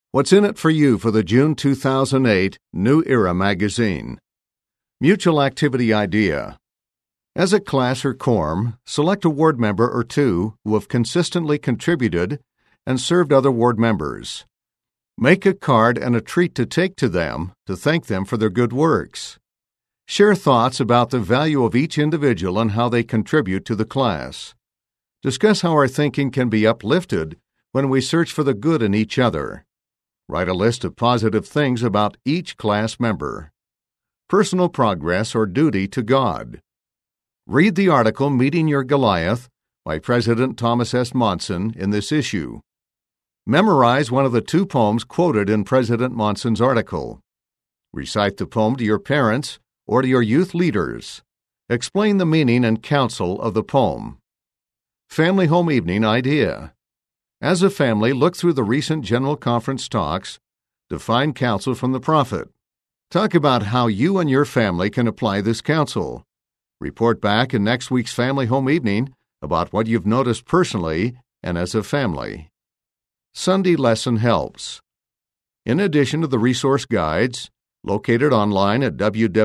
What's in it for you for the June 2008 New Era magazine? Mutual activity idea. As a class or quorum, select a ward member or two who have consistently contributed and served other ward members. Make a card and a treat to take to them to thank them for their good works. Share thoughts about the value of each individual and how they contribute to the class. Discuss how our thinking can be uplifted when we search for the good in each other. Write a list of positive things about each class member. Personal progress or duty to God. Read the article Meeting Your Goliath by President Thomas S. Monson in this issue. Memorize one of the two poems quoted in President Monson's article. Recite the poem to your parents or to your youth leaders. Explain the meaning and counsel of the poem. Family Home Evening idea. As a family, look through the recent General Conference talks to find counsel from the prophet. Talk about how you and your family can apply this counsel. Report back in next week's Family Home Evening about what you've noticed personally and as a family. Sunday Lesson Helps. In addition to the resource guides, located online at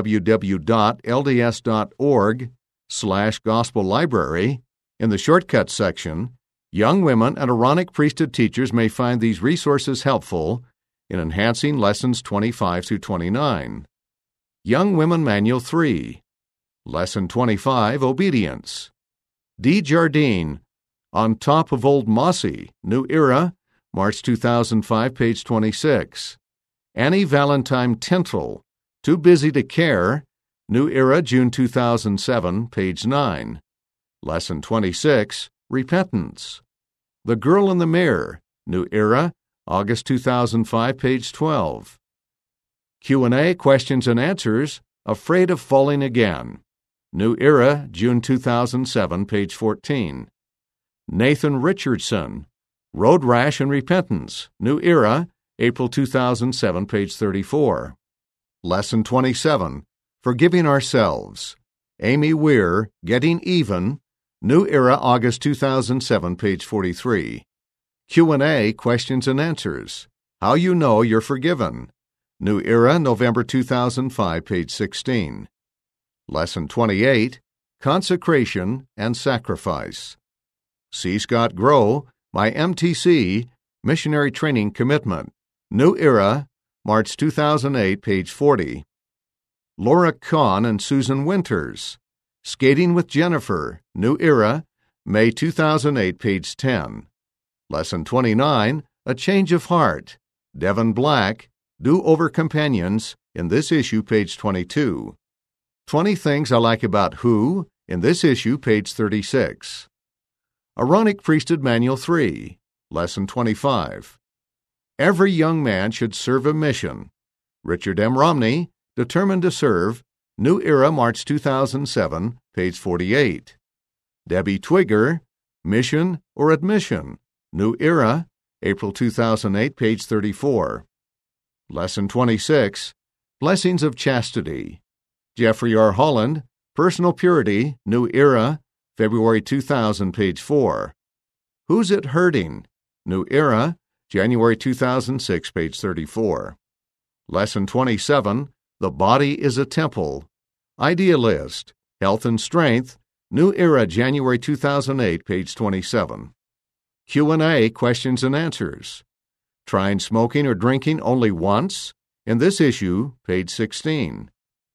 www.lds.org/Gospel Library, in the Shortcuts section, young women and Aaronic priesthood teachers may find these resources helpful in enhancing lessons 25 through 29. Young Women Manual 3. Lesson 25, Obedience. D. Jardine, On Top of Old Mossy, New Era, March 2005, page 26. Annie Valentine Tintle, Too Busy to Care, New Era, June 2007, page 9. Lesson 26, Repentance. The Girl in the Mirror, New Era, August 2005, page 12. Q&A, Questions and Answers, Afraid of Falling Again, New Era, June 2007, page 14. Nathan Richardson, Road Rash and Repentance, New Era, April 2007, page 34. Lesson 27, Forgiving Ourselves, Amy Weir, Getting Even, New Era, August 2007, page 43. Q&A, Questions and Answers, How You Know You're Forgiven, New Era, November 2005, page 16. Lesson 28, Consecration and Sacrifice. C. Scott Grow, My MTC, Missionary Training Commitment, New Era, March 2008, page 40. Laura Kahn and Susan Winters, Skating with Jennifer, New Era, May 2008, page 10. Lesson 29, A Change of Heart, Devin Black, Do-Over Companions, in this issue, page 22. 20 Things I Like About Who, in this issue, page 36. Aaronic Priesthood Manual 3, Lesson 25. Every young man should serve a mission. Richard M. Romney, Determined to Serve, New Era, March 2007, page 48. Debbie Twigger, Mission or Admission, New Era, April 2008, page 34. Lesson 26, Blessings of Chastity. Jeffrey R. Holland, Personal Purity, New Era, February 2000, page 4. Who's It Hurting? New Era, January 2006, page 34. Lesson 27, The Body is a Temple. Idealist, Health and Strength, New Era, January 2008, page 27. Q&A, Questions and Answers. Trying smoking or drinking only once? In this issue, page 16.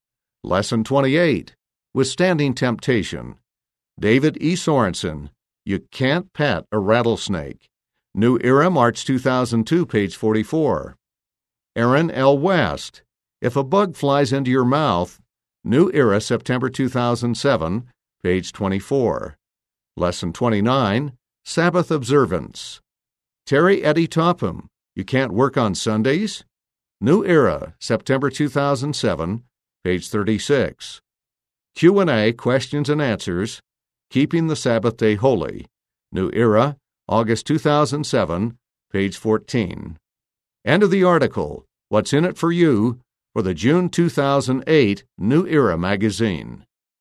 Lesson 28, Withstanding Temptation. David E. Sorensen, You Can't Pet a Rattlesnake. New Era, March 2002, page 44. Aaron L. West, If a Bug Flies into Your Mouth, New Era, September 2007, page 24. Lesson 29, Sabbath Observance. Terry Eddie Topham, You Can't Work on Sundays? New Era, September 2007, page 36. Q&A, Questions and Answers, Keeping the Sabbath Day Holy, New Era, August 2007, page 14. End of the article, What's in it for you, for the June 2008 New Era magazine.